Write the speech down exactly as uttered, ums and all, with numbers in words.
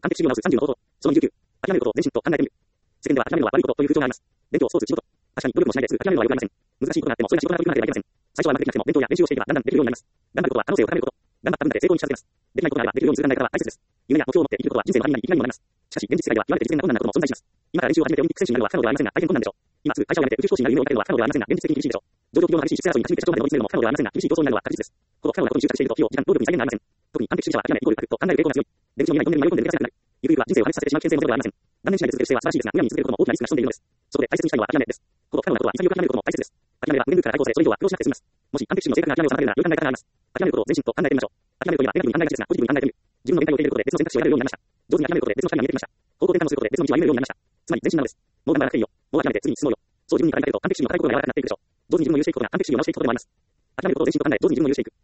完璧主義を直すさんじゅうの方法。そのにじゅうきゅう。諦めることを全身と考えてみる。世間では諦めるのは悪いことという風潮があります。勉強、スポーツ、仕事。確かに努力もしないですぐ諦めるのは良くありません。難しいことがあってもそれが仕事ができなければいけません。最初はうまくできなくても勉強や練習をしていけばだんだんできるようになります。頑張ることは可能性を高めること。頑張った分だけ成功に近づけます。できないことがあればできるようにする考え方は大切です。夢や目標を持って生きることは人生の範囲内にいきなりもなります。しかし現実世界では極めて実現が困難なことも存在します。今から練習を始めてオリンピック選手になるのは不可能ではありませんが大変困難でしょう。今すぐ会社を辞めて宇宙飛行士になる夢を追いかけるのは不可能ではありませんが現実的に厳しいでしょう。上場企業の激しい出世争いに勝ち抜いて社長まで追い詰めるのも不可能ではありませんが厳しい競争になるのは確実です。この不可能なことに執着していると費用、時間、労力に際限がありません。特に完璧主義者は諦め、イコール悪と考える傾向が強い。出口の見えないトンネルに迷い込んで抜け出せなくなる。ゆくゆくは人生を破滅させてしまう危険性もゼロではありません。断念しないで続ける姿勢は素晴らしいですが、むやみに続けることも大きなリスクが潜んでいるのです。そこで大切にしたいのは諦めです。この不可能なことは潔く諦めることも大切です。諦めは無限ループから解放され、それ以上は苦労しなくて済みます。もし完璧主義の正確な諦めを妨げるなら良い考え方があります。諦めることを全身と考えてみましょう。諦めるというのはネガティブに考えがちですが、ポジティブに考えてみる。自分の限界を受け入れることで別の選択肢を選べるようになりました。上手に諦めることで別の光が見えてきました。方向転換をすることで別の道を歩めるようになりました。つまり前進なのです。もう頑張らなくていいよ。もう諦めて次に進もうよ。そう自分に語りかけると完璧主義の硬い心が柔らかくなっていくでしょう。上手に自分を許していくことが完璧主義を直していくことでもあります。諦めることを全身と考え、上手に自分を許していく。